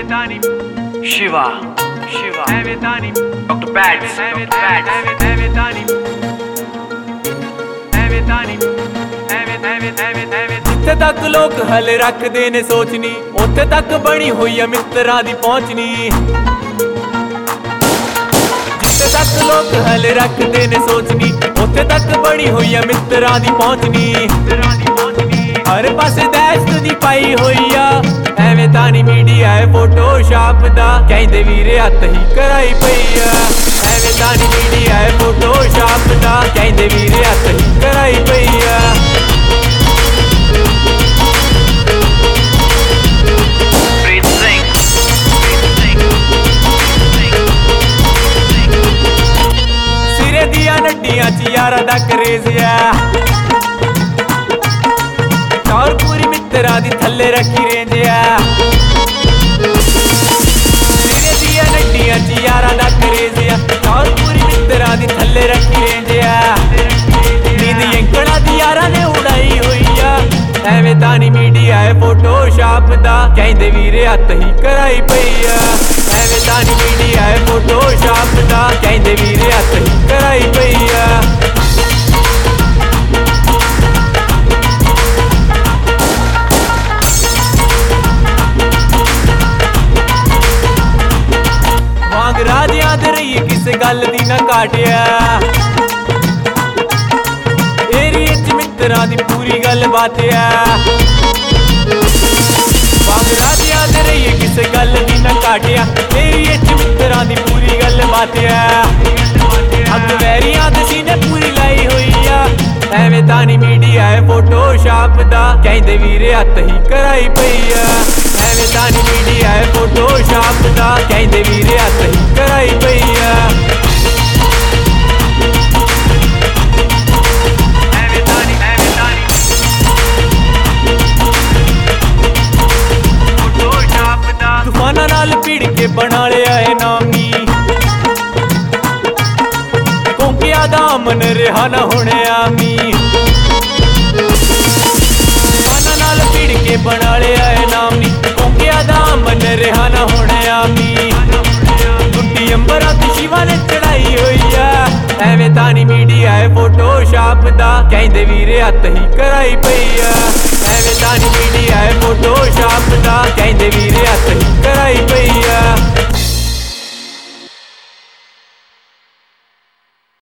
Tani, Shiva, Tani, Dr. Bats, Tani, जिथे तक लोग हले रखते ने सोचनी उत्थे तक बनी हुई है मित्रा दी पहुंचनी। जिथे तक लोग हले रखते ने सोचनी उत्थे तक बनी हुई है मित्रा दी पहुंचनी। हर पासे दहशत दी पाई हुई आ एवें तानी मीडिया है फोटोशॉप दा कहंदे वीरे हत्थ ही कराई पई आ। एवें तानी मीडिया है फोटोशॉप दा कहंदे वीरे हत्थ ही कराई पई आ। सिरे दिया नड्डियां च यारा दा क्रेज आ और पूरी मित्रा दी थल्ले रखी रेंज आ। सिरे दिया नड्डियां च यारा दा क्रेज आ और पूरी मित्रा दी थल्ले रखी रेंज आ। नींद अंकड़ा दी यारा ने उड़ाई हुई आ एवें तानी मीडिया है फोटोशॉप दा कहंदे वीरे हत्थ ही कराई पई आ। एवें तानी मीडिया है फोटोशॉप दा कहंदे वीरे हत्थ ही कराई पई आ। वांग राजियां दे रही किस गल दी ना काटिया एरिया च मित्रा दी पूरी गल बात आ। वांग राजियां दे रही किस गल दी ना काटिया एरिया च मित्रा दी पूरी गल बात आ। हक वैरियां दे सीने पूरी लाई हुई आ एवें तानी मीडिया है फोटोशॉप दा कहंदे वीरे हत्थ ही कराई पई आ। एवें तानी मीडिया है फोटोशॉप दा कहंदे वीरे हत्थ ही कराई पई आ। तूफाना नाल भीड़ के बना लिया है नामी कोंकिया दा मन रिहा ना होने आमी। तूफाना नाल भीड़ के बना लिया है नामी कोंकिया दा मन रिहा ना होने आमी। गुड्डी अंबरा ते शिवा ने चढ़ाई हुई आ एवें तानी मीडिया है फोटोशॉप दा कहंदे वीरे हत्थ ही कराई पई आ। एवें तानी मीडिया है फोटोशॉप दा कहंदे वीरे हत्थ ही कराई पई आ।